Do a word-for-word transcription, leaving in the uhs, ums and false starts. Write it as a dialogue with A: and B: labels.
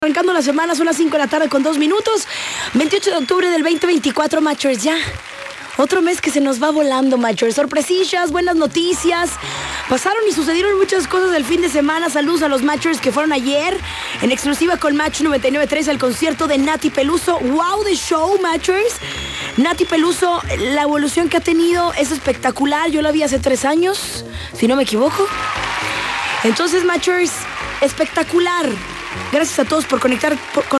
A: Arrancando la semana, son las cinco de la tarde con dos minutos. veintiocho de octubre del veinte veinticuatro, Matchers, ya. Otro mes que se nos va volando, Matchers. Sorpresillas, buenas noticias. Pasaron y sucedieron muchas cosas el fin de semana. Saludos a los Matchers que fueron ayer en exclusiva con Match noventa y nueve punto tres al concierto de Nati Peluso. ¡Wow! De show, Matchers. Nati Peluso, la evolución que ha tenido es espectacular. Yo la vi hace tres años, si no me equivoco. Entonces, Matchers, espectacular. Gracias a todos por conectar por, con